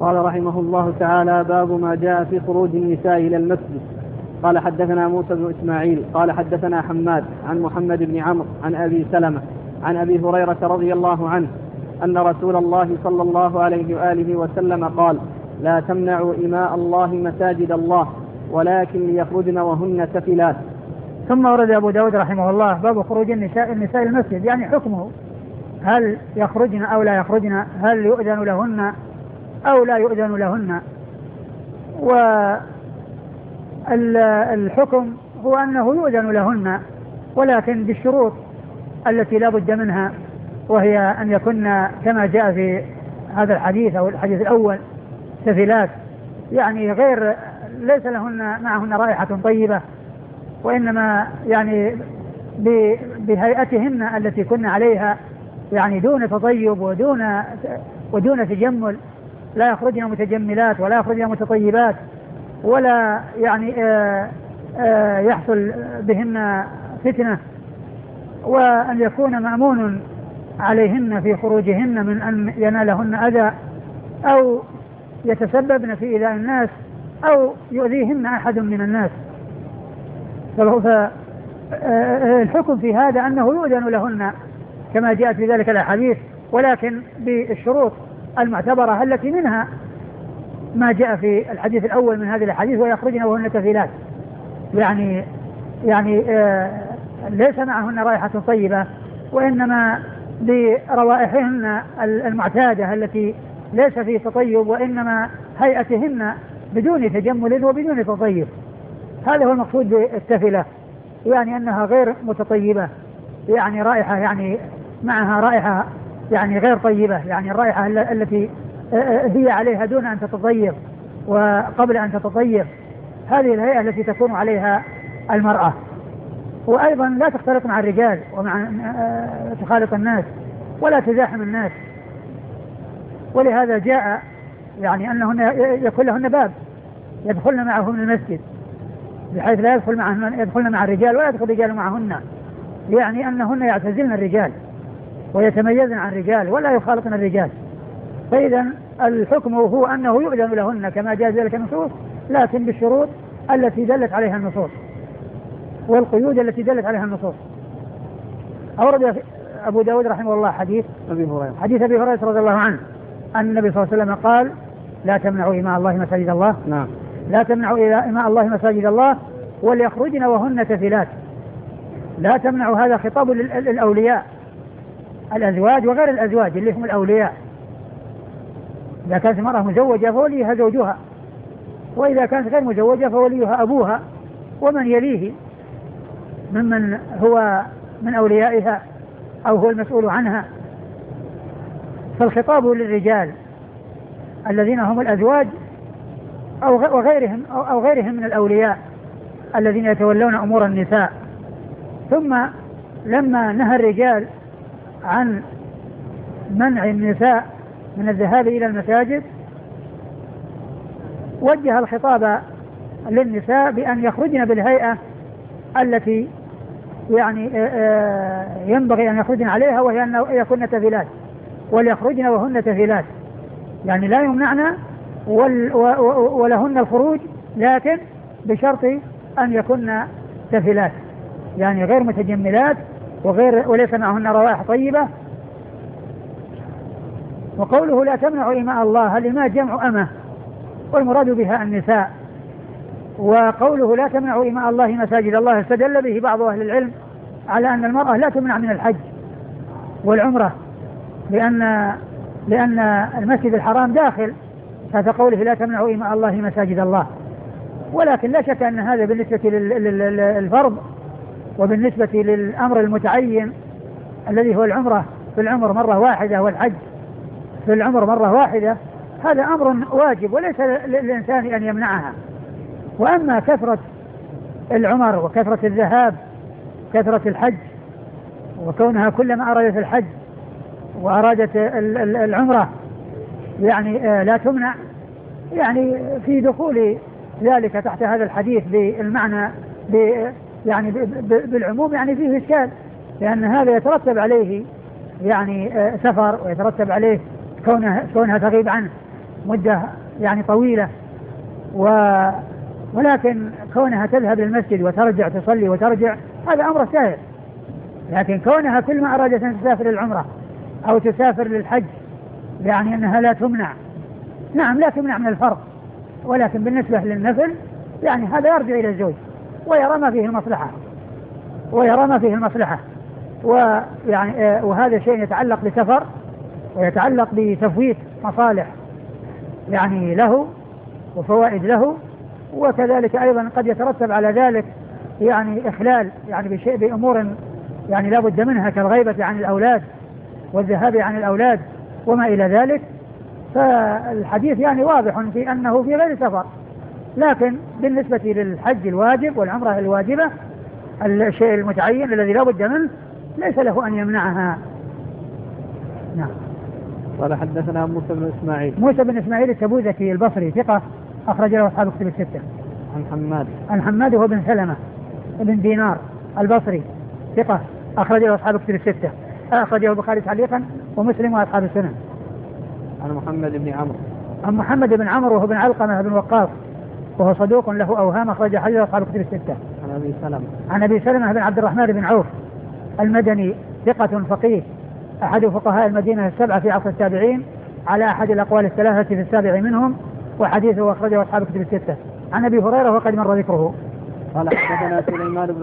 قال رحمه الله تعالى: باب ما جاء في خروج النساء إلى المسجد. قال حدثنا موسى بن إسماعيل قال حدثنا حماد عن محمد بن عمرو عن أبي سلمة عن أبي هريرة رضي الله عنه أن رسول الله صلى الله عليه وآله وسلم قال: لا تمنعوا إماء الله مساجد الله ولكن ليخرجن وهن سفلات. ثم ورد أبو داود رحمه الله باب خروج النساء المسجد، يعني حكمه، هل يخرجن أو لا يخرجن، هل يؤذن لهن أو لا يؤذن لهن. والحكم هو أنه يؤذن لهن ولكن بالشروط التي لا بد منها، وهي أن يكن كما جاء في هذا الحديث أو الحديث الأول سفلات، يعني غير ليس لهن معهن رائحة طيبة، وإنما يعني بهيئتهن التي كن عليها، يعني دون تطيب ودون تجمل، لا يخرجن متجملات ولا يخرجن متطيبات، ولا يعني يحصل بهن فتنة، وأن يكون مأمون عليهن في خروجهن من أن ينالهن أذى أو يتسببن في إيذاء الناس أو يؤذيهن أحد من الناس. فالحكم في هذا أنه يؤذن لهن كما جاءت في ذلك الأحاديث، ولكن بالشروط المعتبرة التي منها ما جاء في الحديث الأول من هذه الأحاديث: ويخرجن وهن سفلات، يعني ليس معهن رائحة طيبة، وإنما بروائحهن المعتادة التي ليس فيه تطيب، وإنما هيئتهن بدون تجمل وبدون تطيب. هذا هو المقصود بالسفلة، يعني أنها غير متطيبة، يعني رائحة، يعني معها رائحة يعني غير طيبة، يعني الرائحة التي هي عليها دون أن تتطيب وقبل أن تتطيب، هذه الهيئة التي تكون عليها المرأة. وأيضا لا تختلط مع الرجال ومع تخالط الناس ولا تزاحم الناس، ولهذا جاء يعني أنهن يكون لهن باب يدخلن معهم المسجد، بحيث لا يدخلن مع الرجال ولا يدخل الرجال معهن، يعني أنهن يعتزلن الرجال ويتميزن عن الرجال ولا يخالطن الرجال. فإذا الحكم هو أنه يؤذن لهن كما جاء ذلك النصوص، لكن بالشروط التي دلت عليها النصوص والقيود التي دلت عليها النصوص. أورد أبو داود رحمه الله حديث أبي هريرة رضي الله عنه أن النبي صلى الله عليه وسلم قال: لا تمنعوا إماء الله مساجد الله. نعم. لا تمنعوا إماء الله مساجد الله وليخرجن وهن سفلات. لا تمنعوا، هذا خطاب للأولياء، الأزواج وغير الأزواج اللي هم الأولياء. إذا كانت المرأة مزوجة فوليها زوجها، وإذا كانت غير مزوجة فوليها أبوها ومن يليه ممن هو من أوليائها أو هو المسؤول عنها. فالخطاب للرجال الذين هم الأزواج أو غيرهم من الأولياء الذين يتولون أمور النساء. ثم لما نهى الرجال عن منع النساء من الذهاب إلى المساجد، وجه الخطاب للنساء بأن يخرجن بالهيئة التي يعني ينبغي أن يخرجن عليها، وهي أن يكون سفلات، وليخرجن وهن سفلات، يعني لا يمنعن ولهن الخروج، لكن بشرط أن يكن سفلات، يعني غير متجملات وليس معهن روائح طيبة. وقوله لا تمنعوا إماء الله، الإماء جمع أمة والمراد بها النساء. وقوله لا تمنعوا إماء الله مساجد الله استدل به بعض أهل العلم على أن المرأة لا تمنع من الحج والعمرة، لأن المسجد الحرام داخل تحت قوله لا تمنعوا إماء الله مساجد الله. ولكن لا شك أن هذا بالنسبة للفرض وبالنسبة للأمر المتعين الذي هو العمرة في العمر مرة واحدة والحج في العمر مرة واحدة، هذا أمر واجب وليس للإنسان أن يمنعها. وأما كثرة العمر وكثرة الذهاب، كثرة الحج، وكونها كلما أرادت الحج وأرادت العمرة يعني لا تمنع، يعني في دخول ذلك تحت هذا الحديث بالمعنى يعني بالعموم يعني فيه إشكال، لأن هذا يترتب عليه يعني سفر، ويترتب عليه كونها تغيب عنه، مدة يعني طويلة، ولكن كونها تذهب للمسجد وترجع تصلي وترجع هذا أمر سهل. لكن كونها كل ما أرادت أن تسافر للعمرة أو تسافر للحج يعني أنها لا تمنع، نعم لا تمنع من الفرض، ولكن بالنسبة للنفل يعني هذا يرجع إلى الزوج ويرى ما فيه المصلحة، ويعني وهذا شيء يتعلق بسفر ويتعلق بتفويت مصالح يعني له وفوائد له، وكذلك أيضا قد يترتب على ذلك يعني إخلال يعني بشيء بأمور يعني لا بد منها كالغيبة عن الأولاد والذهاب عن الأولاد وما إلى ذلك. فالحديث يعني واضح في أنه في غير سفر، لكن بالنسبة للحج الواجب والعمرة الواجبة الشيء المتعين الذي لا بد منه ليس له أن يمنعها. نعم. قال حدثنا موسى بن إسماعيل التبوذكي البصري ثقة أخرج له أصحاب الكتب الستة. عن حماد هو بن سلمة بن دينار البصري ثقة أخرج له أصحاب الكتب الستة، أخرجه البخاري تعليقا ومسلم وأصحاب السنن. عن محمد بن عمرو وهو بن علقمة بن وقاص وهو صدوق له أوهام أخرج حديث أصحاب الكتب الستة. عن أبي سلمة بن عبد الرحمن بن عوف المدني ثقة فقيه أحد فقهاء المدينة السبعة في عصر التابعين على أحد الأقوال الثلاثة في السابع منهم، وحديثه أخرجه أصحاب الكتب الستة. عن أبي هريرة وقد مر ذكره. قال حدثنا سليمان بن